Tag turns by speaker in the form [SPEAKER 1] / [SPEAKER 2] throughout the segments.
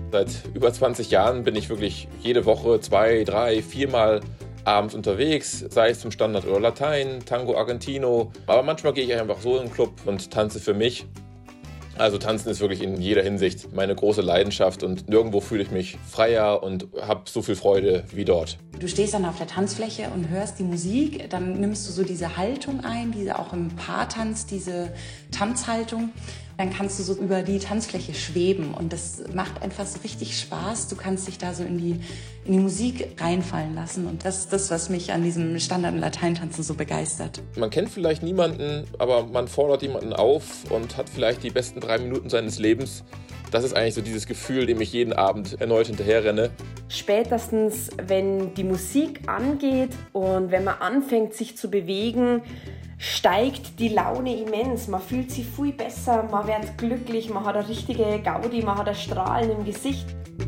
[SPEAKER 1] Seit über 20 Jahren bin ich wirklich jede Woche 2, 3, 4 Mal abends unterwegs, sei es zum Standard oder Latein, Tango Argentino. Aber manchmal gehe ich einfach so in den Club und tanze für mich. Also tanzen ist wirklich in jeder Hinsicht meine große Leidenschaft und nirgendwo fühle ich mich freier und habe so viel Freude wie dort.
[SPEAKER 2] Du stehst dann auf der Tanzfläche und hörst die Musik, dann nimmst du so diese Haltung ein, diese auch im Paartanz, diese Tanzhaltung. Dann kannst du so über die Tanzfläche schweben und das macht einfach so richtig Spaß. Du kannst dich da so in die Musik reinfallen lassen und das ist das, was mich an diesem Standard- und Lateintanzen so begeistert.
[SPEAKER 1] Man kennt vielleicht niemanden, aber man fordert jemanden auf und hat vielleicht die besten 3 Minuten seines Lebens. Das ist eigentlich so dieses Gefühl, dem ich jeden Abend erneut hinterherrenne.
[SPEAKER 3] Spätestens, wenn die Musik angeht und wenn man anfängt, sich zu bewegen, steigt die Laune immens. Man fühlt sich viel besser, man wird glücklich, man hat eine richtige Gaudi, man hat ein Strahlen im Gesicht.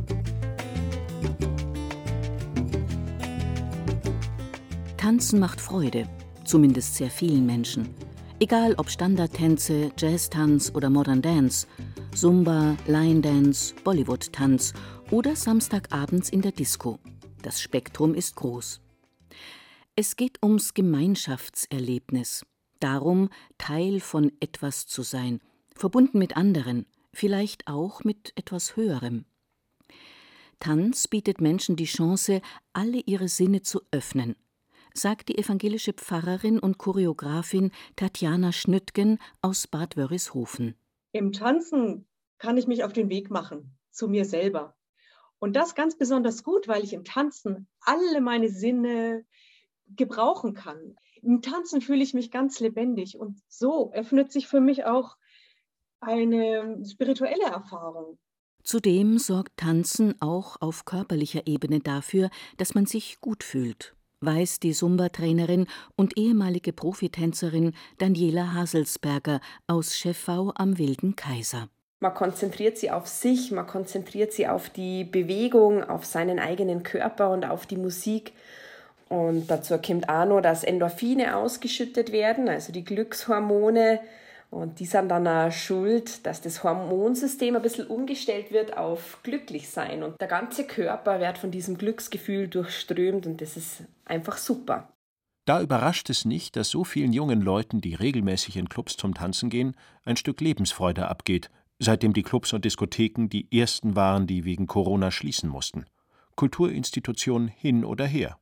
[SPEAKER 4] Tanzen macht Freude, zumindest sehr vielen Menschen. Egal ob Standardtänze, Jazztanz oder Modern Dance, Zumba, Line Dance, Bollywood-Tanz oder Samstagabends in der Disco. Das Spektrum ist groß. Es geht ums Gemeinschaftserlebnis, darum, Teil von etwas zu sein, verbunden mit anderen, vielleicht auch mit etwas Höherem. Tanz bietet Menschen die Chance, alle ihre Sinne zu öffnen, sagt die evangelische Pfarrerin und Choreografin Tatjana Schnüttgen aus Bad Wörishofen.
[SPEAKER 5] Im Tanzen kann ich mich auf den Weg machen, zu mir selber. Und das ganz besonders gut, weil ich im Tanzen alle meine Sinne gebrauchen kann. Im Tanzen fühle ich mich ganz lebendig und so öffnet sich für mich auch eine spirituelle Erfahrung.
[SPEAKER 4] Zudem sorgt Tanzen auch auf körperlicher Ebene dafür, dass man sich gut fühlt, weiß die Zumba-Trainerin und ehemalige Profitänzerin Daniela Haselsberger aus Scheffau am Wilden Kaiser.
[SPEAKER 3] Man konzentriert sich auf sich, man konzentriert sich auf die Bewegung, auf seinen eigenen Körper und auf die Musik. Und dazu kommt auch noch, dass Endorphine ausgeschüttet werden, also die Glückshormone. Und die sind dann auch schuld, dass das Hormonsystem ein bisschen umgestellt wird auf Glücklichsein. Und der ganze Körper wird von diesem Glücksgefühl durchströmt und das ist einfach super.
[SPEAKER 6] Da überrascht es nicht, dass so vielen jungen Leuten, die regelmäßig in Clubs zum Tanzen gehen, ein Stück Lebensfreude abgeht, seitdem die Clubs und Diskotheken die ersten waren, die wegen Corona schließen mussten. Kulturinstitutionen hin oder her.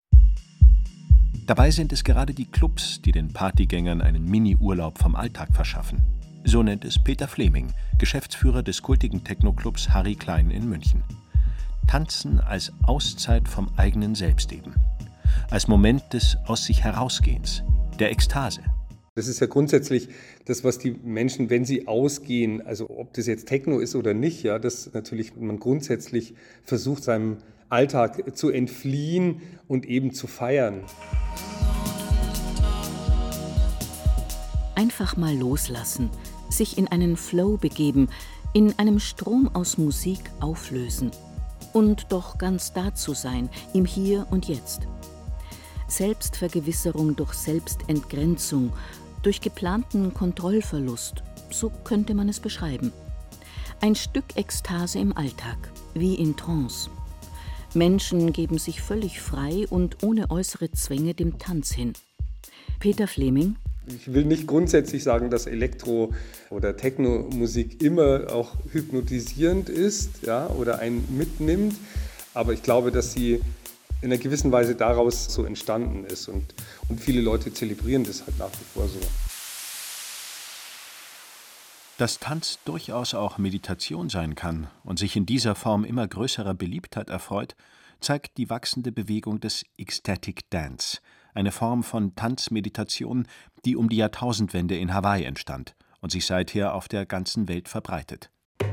[SPEAKER 6] Dabei sind es gerade die Clubs, die den Partygängern einen Mini-Urlaub vom Alltag verschaffen. So nennt es Peter Fleming, Geschäftsführer des kultigen Techno-Clubs Harry Klein in München. Tanzen als Auszeit vom eigenen Selbstleben. Als Moment des Aus sich herausgehens, der Ekstase.
[SPEAKER 7] Das ist ja grundsätzlich das, was die Menschen, wenn sie ausgehen, also ob das jetzt Techno ist oder nicht, ja, dass natürlich man grundsätzlich versucht, seinem Alltag zu entfliehen und eben zu feiern.
[SPEAKER 4] Einfach mal loslassen, sich in einen Flow begeben, in einem Strom aus Musik auflösen und doch ganz da zu sein, im Hier und Jetzt. Selbstvergewisserung durch Selbstentgrenzung, durch geplanten Kontrollverlust, so könnte man es beschreiben. Ein Stück Ekstase im Alltag, wie in Trance. Menschen geben sich völlig frei und ohne äußere Zwänge dem Tanz hin. Peter Fleming:
[SPEAKER 7] Ich will nicht grundsätzlich sagen, dass Elektro- oder Techno-Musik immer auch hypnotisierend ist, ja, oder einen mitnimmt, aber ich glaube, dass sie in einer gewissen Weise daraus so entstanden ist und viele Leute zelebrieren das halt nach wie vor so.
[SPEAKER 6] Dass Tanz durchaus auch Meditation sein kann und sich in dieser Form immer größerer Beliebtheit erfreut, zeigt die wachsende Bewegung des Ecstatic Dance, eine Form von Tanzmeditation, die um die Jahrtausendwende in Hawaii entstand und sich seither auf der ganzen Welt verbreitet.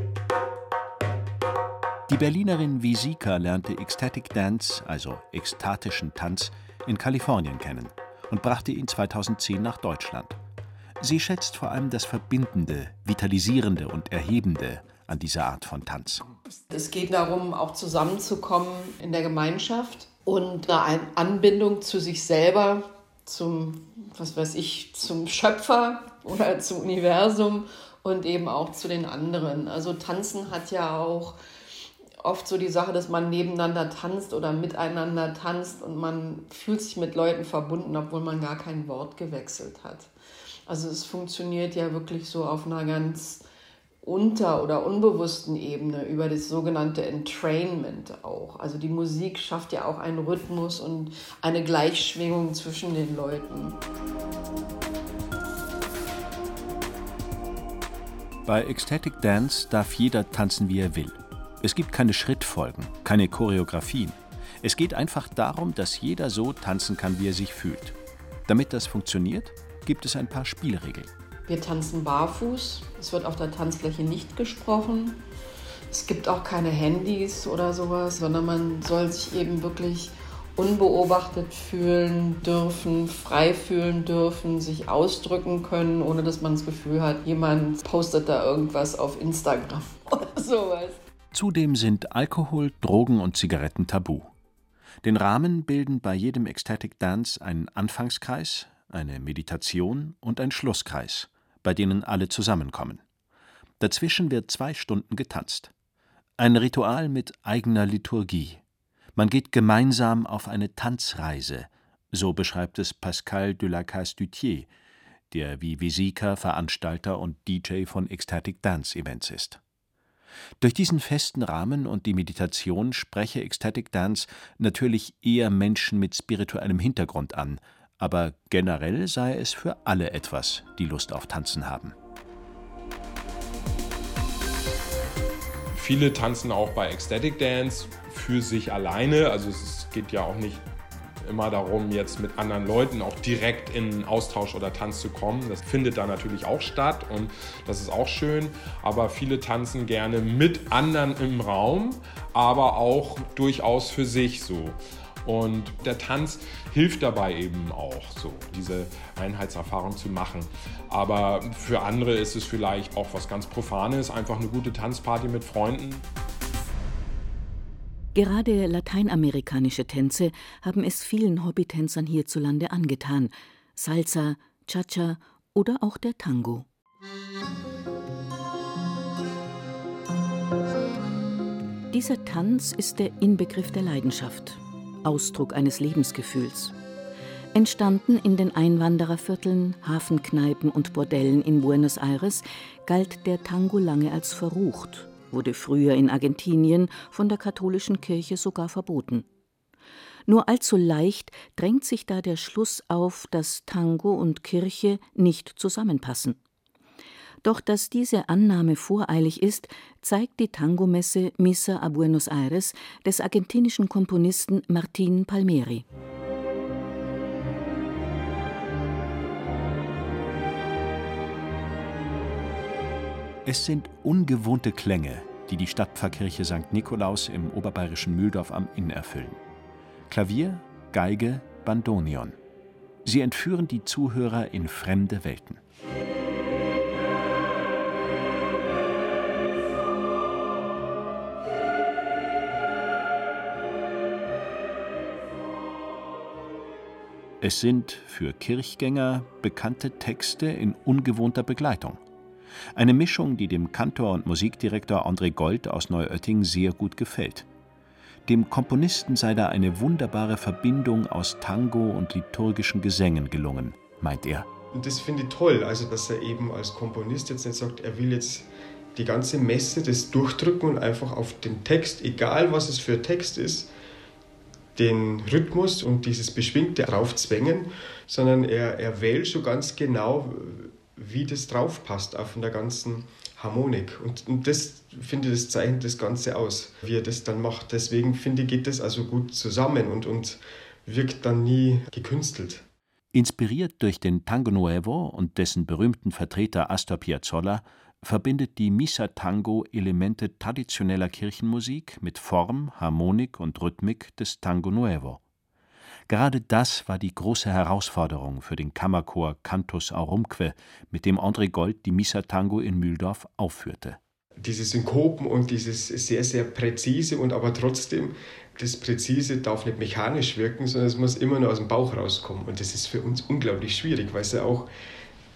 [SPEAKER 6] Die Berlinerin Visika lernte Ecstatic Dance, also ekstatischen Tanz, in Kalifornien kennen und brachte ihn 2010 nach Deutschland. Sie schätzt vor allem das Verbindende, Vitalisierende und Erhebende an dieser Art von Tanz.
[SPEAKER 8] Es geht darum, auch zusammenzukommen in der Gemeinschaft und eine Anbindung zu sich selber, zum Schöpfer oder zum Universum und eben auch zu den anderen. Also Tanzen hat ja auch oft so die Sache, dass man nebeneinander tanzt oder miteinander tanzt und man fühlt sich mit Leuten verbunden, obwohl man gar kein Wort gewechselt hat. Also es funktioniert ja wirklich so auf einer ganz unter- oder unbewussten Ebene über das sogenannte Entrainment auch. Also die Musik schafft ja auch einen Rhythmus und eine Gleichschwingung zwischen den Leuten.
[SPEAKER 6] Bei Ecstatic Dance darf jeder tanzen, wie er will. Es gibt keine Schrittfolgen, keine Choreografien. Es geht einfach darum, dass jeder so tanzen kann, wie er sich fühlt. Damit das funktioniert, gibt es ein paar Spielregeln.
[SPEAKER 8] Wir tanzen barfuß, es wird auf der Tanzfläche nicht gesprochen. Es gibt auch keine Handys oder sowas, sondern man soll sich eben wirklich unbeobachtet fühlen dürfen, frei fühlen dürfen, sich ausdrücken können, ohne dass man das Gefühl hat, jemand postet da irgendwas auf Instagram oder sowas.
[SPEAKER 6] Zudem sind Alkohol, Drogen und Zigaretten tabu. Den Rahmen bilden bei jedem Ecstatic Dance ein Anfangskreis, eine Meditation und ein Schlusskreis, bei denen alle zusammenkommen. Dazwischen wird 2 Stunden getanzt. Ein Ritual mit eigener Liturgie. Man geht gemeinsam auf eine Tanzreise, so beschreibt es Pascal de la Casse-Dutier, der wie Wesika Veranstalter und DJ von Ecstatic Dance Events ist. Durch diesen festen Rahmen und die Meditation spreche Ecstatic Dance natürlich eher Menschen mit spirituellem Hintergrund an, aber generell sei es für alle etwas, die Lust auf Tanzen haben.
[SPEAKER 9] Viele tanzen auch bei Ecstatic Dance für sich alleine. Also es geht ja auch nicht immer darum, jetzt mit anderen Leuten auch direkt in Austausch oder Tanz zu kommen. Das findet da natürlich auch statt und das ist auch schön. Aber viele tanzen gerne mit anderen im Raum, aber auch durchaus für sich so. Und der Tanz hilft dabei eben auch, so diese Einheitserfahrung zu machen. Aber für andere ist es vielleicht auch was ganz Profanes, einfach eine gute Tanzparty mit Freunden.
[SPEAKER 4] Gerade lateinamerikanische Tänze haben es vielen Hobbytänzern hierzulande angetan. Salsa, Cha-Cha oder auch der Tango. Dieser Tanz ist der Inbegriff der Leidenschaft, Ausdruck eines Lebensgefühls. Entstanden in den Einwanderervierteln, Hafenkneipen und Bordellen in Buenos Aires, galt der Tango lange als verrucht, wurde früher in Argentinien von der katholischen Kirche sogar verboten. Nur allzu leicht drängt sich da der Schluss auf, dass Tango und Kirche nicht zusammenpassen. Doch dass diese Annahme voreilig ist, zeigt die Tangomesse Missa a Buenos Aires des argentinischen Komponisten Martín Palmieri.
[SPEAKER 6] Es sind ungewohnte Klänge, die die Stadtpfarrkirche St. Nikolaus im oberbayerischen Mühldorf am Inn erfüllen. Klavier, Geige, Bandoneon. Sie entführen die Zuhörer in fremde Welten. Es sind für Kirchgänger bekannte Texte in ungewohnter Begleitung. Eine Mischung, die dem Kantor und Musikdirektor André Gold aus Neuötting sehr gut gefällt. Dem Komponisten sei da eine wunderbare Verbindung aus Tango und liturgischen Gesängen gelungen, meint er.
[SPEAKER 10] Und das finde ich toll, also dass er eben als Komponist jetzt nicht sagt, er will jetzt die ganze Messe das durchdrücken und einfach auf den Text, egal was es für Text ist, den Rhythmus und dieses Beschwingte draufzwängen, sondern er wählt schon ganz genau, wie das draufpasst auf der ganzen Harmonik. Und das, finde ich, das zeichnet das Ganze aus, wie er das dann macht. Deswegen, finde ich, geht das also gut zusammen und wirkt dann nie gekünstelt.
[SPEAKER 6] Inspiriert durch den Tango Nuevo und dessen berühmten Vertreter Astor Piazzolla verbindet die Missa Tango Elemente traditioneller Kirchenmusik mit Form, Harmonik und Rhythmik des Tango Nuevo. Gerade das war die große Herausforderung für den Kammerchor Cantus Aurumque, mit dem André Gold die Missa Tango in Mühldorf aufführte.
[SPEAKER 10] Diese Synkopen und dieses sehr, sehr präzise und aber trotzdem, das Präzise darf nicht mechanisch wirken, sondern es muss immer nur aus dem Bauch rauskommen. Und das ist für uns unglaublich schwierig, weil es ja auch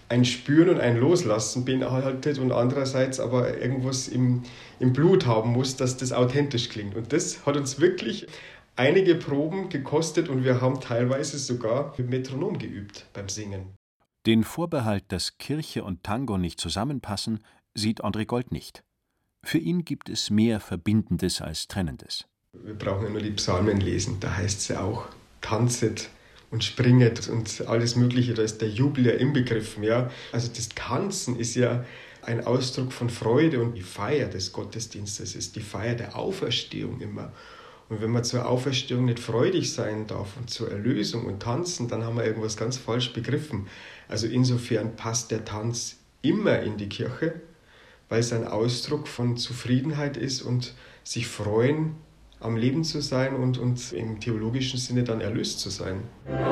[SPEAKER 10] ein Spüren und ein Loslassen beinhaltet und andererseits aber irgendwas im Blut haben muss, dass das authentisch klingt. Und das hat uns wirklich einige Proben gekostet und wir haben teilweise sogar mit Metronom geübt beim Singen.
[SPEAKER 6] Den Vorbehalt, dass Kirche und Tango nicht zusammenpassen, sieht André Gold nicht. Für ihn gibt es mehr Verbindendes als Trennendes.
[SPEAKER 10] Wir brauchen ja nur die Psalmen lesen, da heißt es ja auch, tanzet und springet und alles Mögliche, da ist der Jubel ja inbegriffen. Ja? Also das Tanzen ist ja ein Ausdruck von Freude und die Feier des Gottesdienstes ist die Feier der Auferstehung immer. Und wenn man zur Auferstehung nicht freudig sein darf und zur Erlösung und tanzen, dann haben wir irgendwas ganz falsch begriffen. Also insofern passt der Tanz immer in die Kirche, weil es ein Ausdruck von Zufriedenheit ist und sich freuen, am Leben zu sein und im theologischen Sinne dann erlöst zu sein.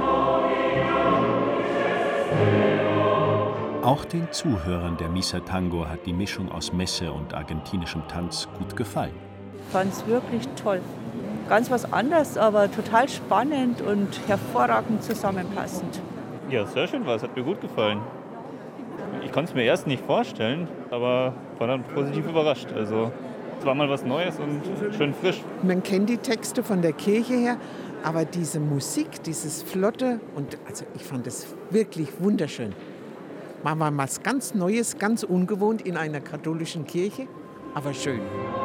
[SPEAKER 6] Auch den Zuhörern der Missa Tango hat die Mischung aus Messe und argentinischem Tanz gut gefallen.
[SPEAKER 11] Ich fand es wirklich toll. Ganz was anderes, aber total spannend und hervorragend zusammenpassend.
[SPEAKER 12] Ja, sehr schön war es, hat mir gut gefallen. Ich konnte es mir erst nicht vorstellen, aber war dann positiv überrascht. Also es war mal was Neues und schön frisch.
[SPEAKER 13] Man kennt die Texte von der Kirche her, aber diese Musik, dieses Flotte, und also ich fand es wirklich wunderschön. Mal was ganz Neues, ganz ungewohnt in einer katholischen Kirche, aber schön.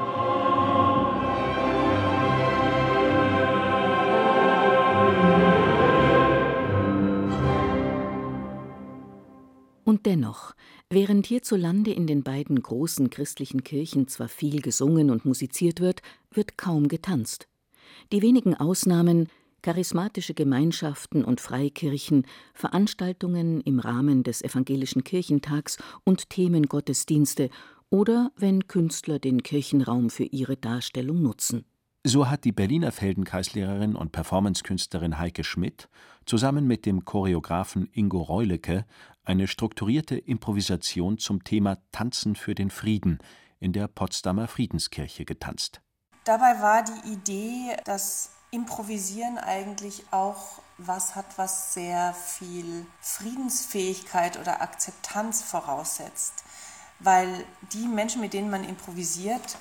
[SPEAKER 4] Und dennoch, während hierzulande in den beiden großen christlichen Kirchen zwar viel gesungen und musiziert wird kaum getanzt. Die wenigen Ausnahmen, charismatische Gemeinschaften und Freikirchen, Veranstaltungen im Rahmen des evangelischen Kirchentags und Themengottesdienste oder wenn Künstler den Kirchenraum für ihre Darstellung nutzen.
[SPEAKER 6] So hat die Berliner Feldenkreislehrerin und Performancekünstlerin Heike Schmidt zusammen mit dem Choreografen Ingo Reulecke eine strukturierte Improvisation zum Thema Tanzen für den Frieden in der Potsdamer Friedenskirche getanzt.
[SPEAKER 14] Dabei war die Idee, dass Improvisieren eigentlich auch was hat, was sehr viel Friedensfähigkeit oder Akzeptanz voraussetzt. Weil die Menschen, mit denen man improvisiert,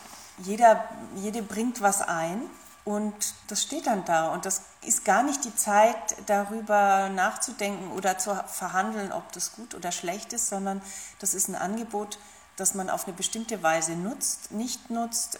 [SPEAKER 14] jede bringt was ein und das steht dann da. Und das ist gar nicht die Zeit, darüber nachzudenken oder zu verhandeln, ob das gut oder schlecht ist, sondern das ist ein Angebot, das man auf eine bestimmte Weise nutzt, nicht nutzt,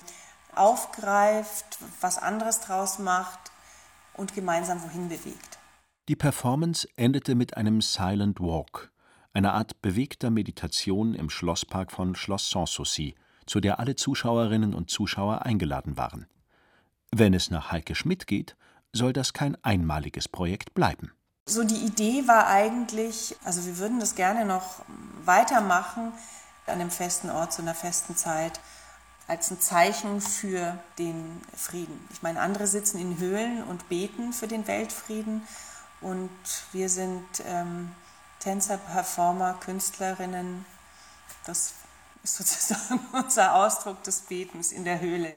[SPEAKER 14] aufgreift, was anderes draus macht und gemeinsam wohin bewegt.
[SPEAKER 6] Die Performance endete mit einem Silent Walk, einer Art bewegter Meditation im Schlosspark von Schloss Sanssouci, zu der alle Zuschauerinnen und Zuschauer eingeladen waren. Wenn es nach Heike Schmidt geht, soll das kein einmaliges Projekt bleiben.
[SPEAKER 14] So die Idee war eigentlich, also wir würden das gerne noch weitermachen, an einem festen Ort, zu einer festen Zeit, als ein Zeichen für den Frieden. Ich meine, andere sitzen in Höhlen und beten für den Weltfrieden und wir sind Tänzer, Performer, Künstlerinnen. Das ist sozusagen unser Ausdruck des Betens in der Höhle.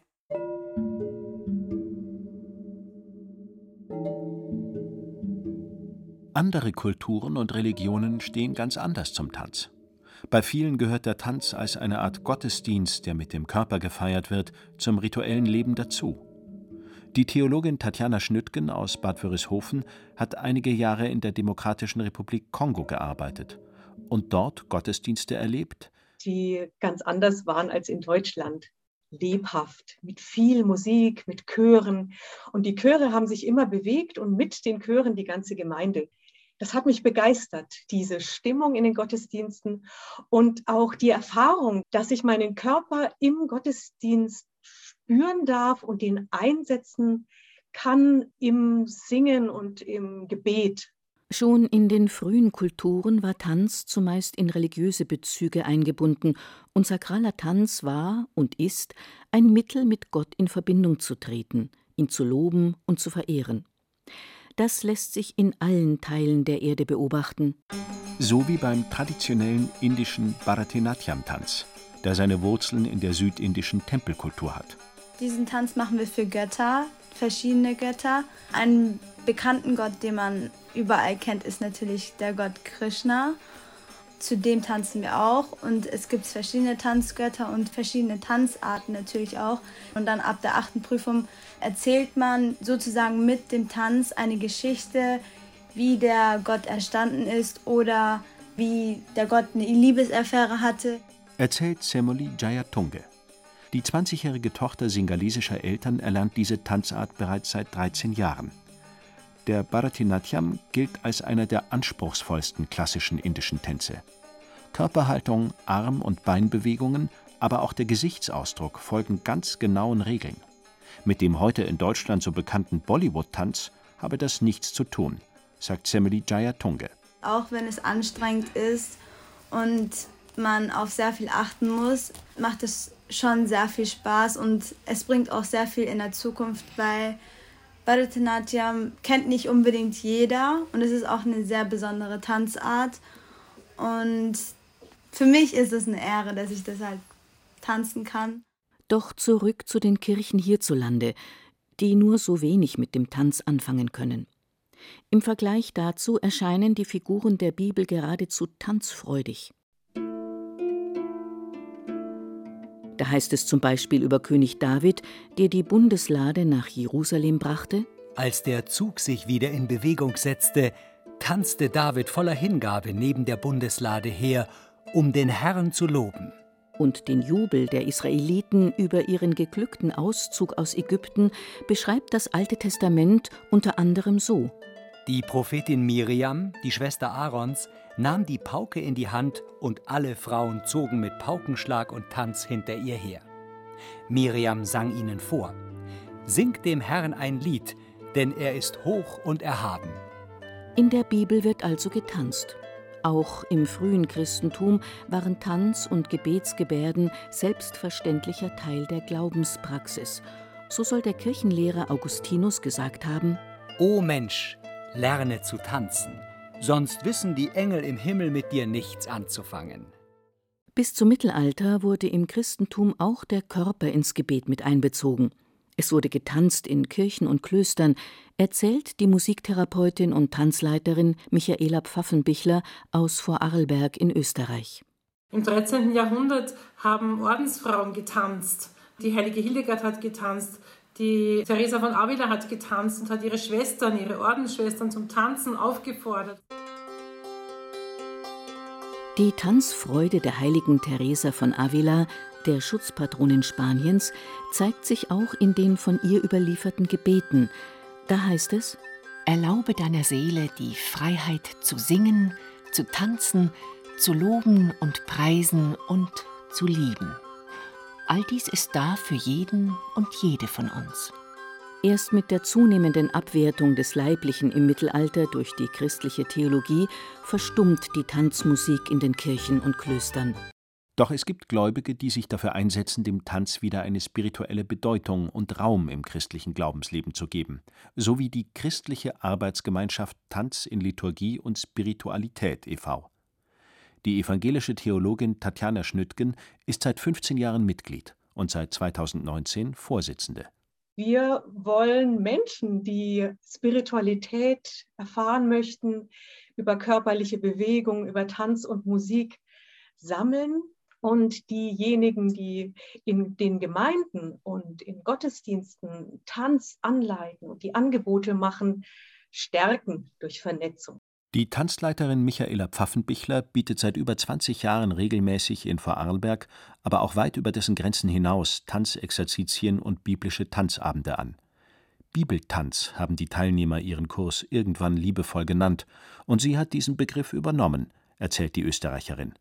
[SPEAKER 6] Andere Kulturen und Religionen stehen ganz anders zum Tanz. Bei vielen gehört der Tanz als eine Art Gottesdienst, der mit dem Körper gefeiert wird, zum rituellen Leben dazu. Die Theologin Tatjana Schnüttgen aus Bad Wörishofen hat einige Jahre in der Demokratischen Republik Kongo gearbeitet und dort Gottesdienste erlebt,
[SPEAKER 5] die ganz anders waren als in Deutschland. Lebhaft, mit viel Musik, mit Chören. Und die Chöre haben sich immer bewegt und mit den Chören die ganze Gemeinde. Das hat mich begeistert, diese Stimmung in den Gottesdiensten und auch die Erfahrung, dass ich meinen Körper im Gottesdienst spüren darf und den einsetzen kann im Singen und im Gebet.
[SPEAKER 4] Schon in den frühen Kulturen war Tanz zumeist in religiöse Bezüge eingebunden und sakraler Tanz war und ist ein Mittel, mit Gott in Verbindung zu treten, ihn zu loben und zu verehren. Das lässt sich in allen Teilen der Erde beobachten.
[SPEAKER 6] So wie beim traditionellen indischen Bharatanatyam-Tanz, der seine Wurzeln in der südindischen Tempelkultur hat.
[SPEAKER 15] Diesen Tanz machen wir für Götter, verschiedene Götter. Einen bekannten Gott, den man überall kennt, ist natürlich der Gott Krishna. zudem tanzen wir auch und es gibt verschiedene Tanzgötter und verschiedene Tanzarten natürlich auch. Und dann ab der 8. Prüfung erzählt man sozusagen mit dem Tanz eine Geschichte, wie der Gott entstanden ist oder wie der Gott eine Liebesaffäre hatte.
[SPEAKER 6] Erzählt Semoli Jayatunge. Die 20-jährige Tochter singalesischer Eltern erlernt diese Tanzart bereits seit 13 Jahren. Der Bharatanatyam gilt als einer der anspruchsvollsten klassischen indischen Tänze. Körperhaltung, Arm- und Beinbewegungen, aber auch der Gesichtsausdruck folgen ganz genauen Regeln. Mit dem heute in Deutschland so bekannten Bollywood-Tanz habe das nichts zu tun, sagt Semoli Jayatunge.
[SPEAKER 15] Auch wenn es anstrengend ist und man auf sehr viel achten muss, macht es schon sehr viel Spaß und es bringt auch sehr viel in der Zukunft, weil Bharatanatyam kennt nicht unbedingt jeder und es ist auch eine sehr besondere Tanzart und für mich ist es eine Ehre, dass ich das halt tanzen kann.
[SPEAKER 4] Doch zurück zu den Kirchen hierzulande, die nur so wenig mit dem Tanz anfangen können. Im Vergleich dazu erscheinen die Figuren der Bibel geradezu tanzfreudig. Da heißt es zum Beispiel über König David, der die Bundeslade nach Jerusalem brachte:
[SPEAKER 16] Als der Zug sich wieder in Bewegung setzte, tanzte David voller Hingabe neben der Bundeslade her, um den Herrn zu loben.
[SPEAKER 4] Und den Jubel der Israeliten über ihren geglückten Auszug aus Ägypten beschreibt das Alte Testament unter anderem so:
[SPEAKER 16] Die Prophetin Miriam, die Schwester Aarons, nahm die Pauke in die Hand und alle Frauen zogen mit Paukenschlag und Tanz hinter ihr her. Miriam sang ihnen vor: Singt dem Herrn ein Lied, denn er ist hoch und erhaben.
[SPEAKER 4] In der Bibel wird also getanzt. Auch im frühen Christentum waren Tanz und Gebetsgebärden selbstverständlicher Teil der Glaubenspraxis. So soll der Kirchenlehrer Augustinus gesagt haben:
[SPEAKER 16] O Mensch, lerne zu tanzen, sonst wissen die Engel im Himmel mit dir nichts anzufangen.
[SPEAKER 4] Bis zum Mittelalter wurde im Christentum auch der Körper ins Gebet mit einbezogen. Es wurde getanzt in Kirchen und Klöstern, erzählt die Musiktherapeutin und Tanzleiterin Michaela Pfaffenbichler aus Vorarlberg in Österreich.
[SPEAKER 17] Im 13. Jahrhundert haben Ordensfrauen getanzt. Die heilige Hildegard hat getanzt, die Teresa von Avila hat getanzt und hat ihre Schwestern, ihre Ordensschwestern zum Tanzen aufgefordert.
[SPEAKER 4] Die Tanzfreude der heiligen Teresa von Avila, der Schutzpatronin Spaniens, zeigt sich auch in den von ihr überlieferten Gebeten. Da heißt es:
[SPEAKER 18] Erlaube deiner Seele die Freiheit zu singen, zu tanzen, zu loben und preisen und zu lieben. All dies ist da für jeden und jede von uns.
[SPEAKER 4] Erst mit der zunehmenden Abwertung des Leiblichen im Mittelalter durch die christliche Theologie verstummt die Tanzmusik in den Kirchen und Klöstern.
[SPEAKER 6] Doch es gibt Gläubige, die sich dafür einsetzen, dem Tanz wieder eine spirituelle Bedeutung und Raum im christlichen Glaubensleben zu geben, so wie die christliche Arbeitsgemeinschaft Tanz in Liturgie und Spiritualität e.V. Die evangelische Theologin Tatjana Schnüttgen ist seit 15 Jahren Mitglied und seit 2019 Vorsitzende.
[SPEAKER 5] Wir wollen Menschen, die Spiritualität erfahren möchten, über körperliche Bewegung, über Tanz und Musik sammeln. Und diejenigen, die in den Gemeinden und in Gottesdiensten Tanz anleiten und die Angebote machen, stärken durch Vernetzung.
[SPEAKER 6] Die Tanzleiterin Michaela Pfaffenbichler bietet seit über 20 Jahren regelmäßig in Vorarlberg, aber auch weit über dessen Grenzen hinaus Tanzexerzitien und biblische Tanzabende an. Bibeltanz haben die Teilnehmer ihren Kurs irgendwann liebevoll genannt, und sie hat diesen Begriff übernommen, erzählt die Österreicherin.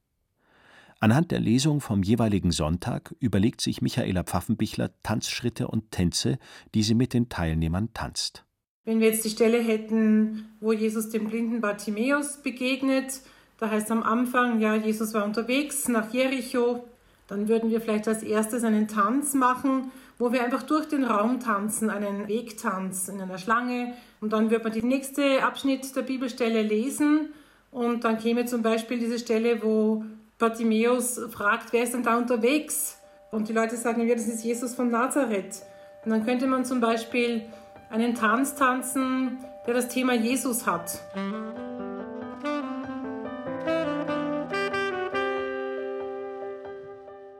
[SPEAKER 6] Anhand der Lesung vom jeweiligen Sonntag überlegt sich Michaela Pfaffenbichler Tanzschritte und Tänze, die sie mit den Teilnehmern tanzt.
[SPEAKER 17] Wenn wir jetzt die Stelle hätten, wo Jesus dem blinden Bartimäus begegnet, da heißt es am Anfang, ja, Jesus war unterwegs nach Jericho, dann würden wir vielleicht als erstes einen Tanz machen, wo wir einfach durch den Raum tanzen, einen Wegtanz in einer Schlange, und dann würde man den nächsten Abschnitt der Bibelstelle lesen und dann käme zum Beispiel diese Stelle, wo Bartimäus fragt, wer ist denn da unterwegs? Und die Leute sagen, ja, das ist Jesus von Nazareth. Und dann könnte man zum Beispiel einen Tanz tanzen, der das Thema Jesus hat.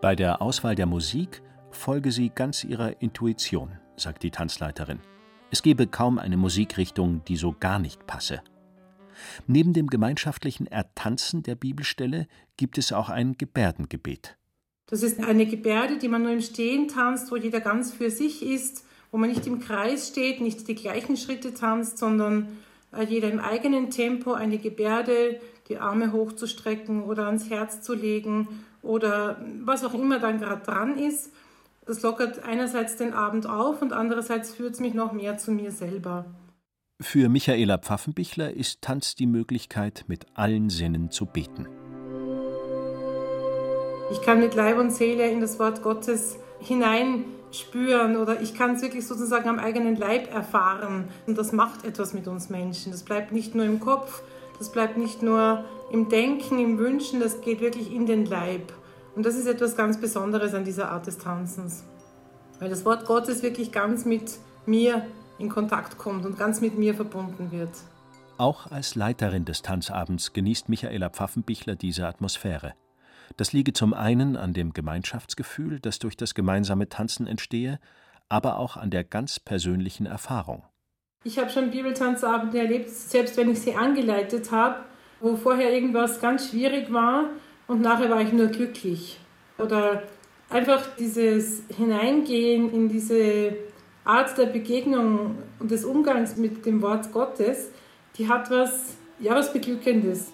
[SPEAKER 6] Bei der Auswahl der Musik folge sie ganz ihrer Intuition, sagt die Tanzleiterin. Es gebe kaum eine Musikrichtung, die so gar nicht passe. Neben dem gemeinschaftlichen Ertanzen der Bibelstelle gibt es auch ein Gebärdengebet.
[SPEAKER 17] Das ist eine Gebärde, die man nur im Stehen tanzt, wo jeder ganz für sich ist, wo man nicht im Kreis steht, nicht die gleichen Schritte tanzt, sondern jeder im eigenen Tempo eine Gebärde, die Arme hochzustrecken oder ans Herz zu legen oder was auch immer dann gerade dran ist. Das lockert einerseits den Abend auf und andererseits führt es mich noch mehr zu mir selber.
[SPEAKER 6] Für Michaela Pfaffenbichler ist Tanz die Möglichkeit, mit allen Sinnen zu beten.
[SPEAKER 17] Ich kann mit Leib und Seele in das Wort Gottes hineinspüren oder ich kann es wirklich sozusagen am eigenen Leib erfahren. Und das macht etwas mit uns Menschen. Das bleibt nicht nur im Kopf, das bleibt nicht nur im Denken, im Wünschen, das geht wirklich in den Leib. Und das ist etwas ganz Besonderes an dieser Art des Tanzens. Weil das Wort Gottes wirklich ganz mit mir in Kontakt kommt und ganz mit mir verbunden wird.
[SPEAKER 6] Auch als Leiterin des Tanzabends genießt Michaela Pfaffenbichler diese Atmosphäre. Das liege zum einen an dem Gemeinschaftsgefühl, das durch das gemeinsame Tanzen entstehe, aber auch an der ganz persönlichen Erfahrung.
[SPEAKER 17] Ich habe schon Bibeltanzabende erlebt, selbst wenn ich sie angeleitet habe, wo vorher irgendwas ganz schwierig war und nachher war ich nur glücklich. Oder einfach dieses Hineingehen in diese Art der Begegnung und des Umgangs mit dem Wort Gottes, die hat was Beglückendes.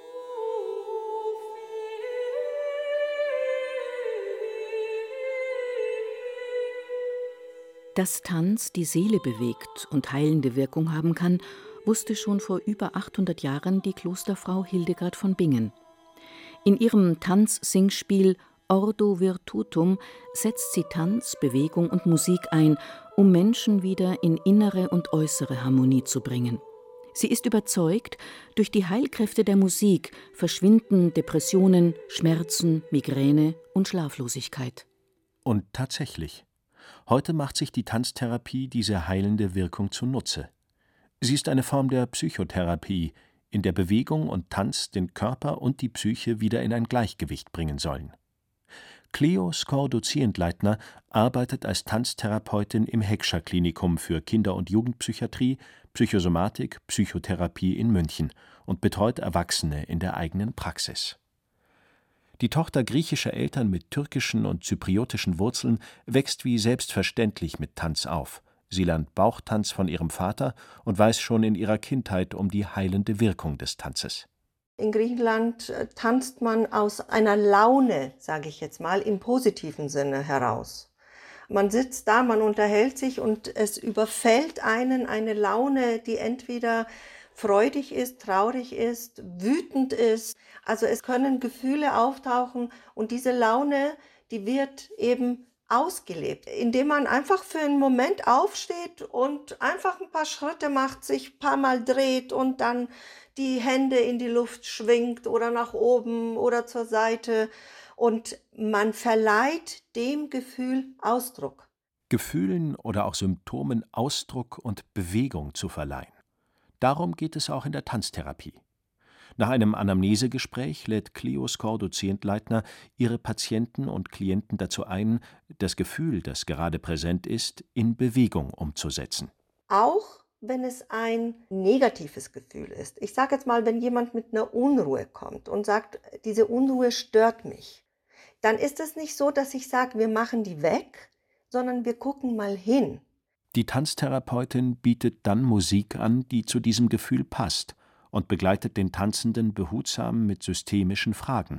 [SPEAKER 4] Dass Tanz die Seele bewegt und heilende Wirkung haben kann, wusste schon vor über 800 Jahren die Klosterfrau Hildegard von Bingen. In ihrem Tanz-Singspiel Ordo Virtutum setzt sie Tanz, Bewegung und Musik ein, um Menschen wieder in innere und äußere Harmonie zu bringen. Sie ist überzeugt, durch die Heilkräfte der Musik verschwinden Depressionen, Schmerzen, Migräne und Schlaflosigkeit.
[SPEAKER 6] Und tatsächlich. Heute macht sich die Tanztherapie diese heilende Wirkung zunutze. Sie ist eine Form der Psychotherapie, in der Bewegung und Tanz den Körper und die Psyche wieder in ein Gleichgewicht bringen sollen. Cleo Skordo-Zientleitner arbeitet als Tanztherapeutin im Heckscher-Klinikum für Kinder- und Jugendpsychiatrie, Psychosomatik, Psychotherapie in München und betreut Erwachsene in der eigenen Praxis. Die Tochter griechischer Eltern mit türkischen und zypriotischen Wurzeln wächst wie selbstverständlich mit Tanz auf. Sie lernt Bauchtanz von ihrem Vater und weiß schon in ihrer Kindheit um die heilende Wirkung des Tanzes.
[SPEAKER 19] In Griechenland tanzt man aus einer Laune, sage ich jetzt mal, im positiven Sinne heraus. Man sitzt da, man unterhält sich und es überfällt einen eine Laune, die entweder freudig ist, traurig ist, wütend ist. Also es können Gefühle auftauchen und diese Laune, die wird eben ausgelebt, indem man einfach für einen Moment aufsteht und einfach ein paar Schritte macht, sich ein paar Mal dreht und dann die Hände in die Luft schwingt oder nach oben oder zur Seite und man verleiht dem Gefühl Ausdruck.
[SPEAKER 6] Gefühlen oder auch Symptomen Ausdruck und Bewegung zu verleihen. Darum geht es auch in der Tanztherapie. Nach einem Anamnesegespräch lädt Cleo Skordo-Zientleitner ihre Patienten und Klienten dazu ein, das Gefühl, das gerade präsent ist, in Bewegung umzusetzen.
[SPEAKER 19] Auch wenn es ein negatives Gefühl ist. Ich sage jetzt mal, wenn jemand mit einer Unruhe kommt und sagt, diese Unruhe stört mich, dann ist es nicht so, dass ich sage, wir machen die weg, sondern wir gucken mal hin.
[SPEAKER 6] Die Tanztherapeutin bietet dann Musik an, die zu diesem Gefühl passt und begleitet den Tanzenden behutsam mit systemischen Fragen.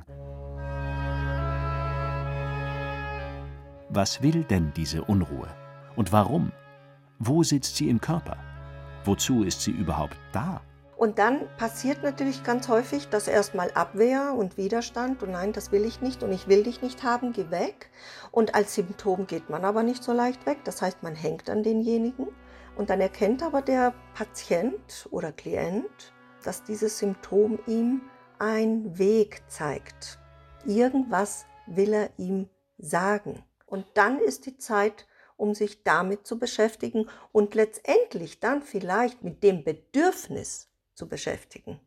[SPEAKER 6] Was will denn diese Unruhe? Und warum? Wo sitzt sie im Körper? Wozu ist sie überhaupt da?
[SPEAKER 19] Und dann passiert natürlich ganz häufig, dass erstmal Abwehr und Widerstand und nein, das will ich nicht und ich will dich nicht haben, geh weg. Und als Symptom geht man aber nicht so leicht weg, das heißt, man hängt an denjenigen und dann erkennt aber der Patient oder Klient, dass dieses Symptom ihm einen Weg zeigt. Irgendwas will er ihm sagen. Und dann ist die Zeit, um sich damit zu beschäftigen und letztendlich dann vielleicht mit dem Bedürfnis zu beschäftigen.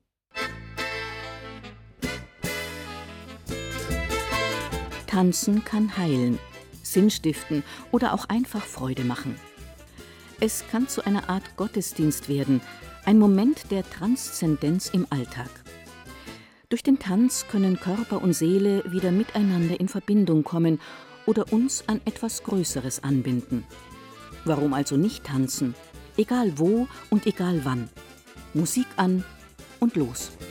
[SPEAKER 4] Tanzen kann heilen, Sinn stiften oder auch einfach Freude machen. Es kann zu einer Art Gottesdienst werden, ein Moment der Transzendenz im Alltag. Durch den Tanz können Körper und Seele wieder miteinander in Verbindung kommen oder uns an etwas Größeres anbinden. Warum also nicht tanzen? Egal wo und egal wann. Musik an und los.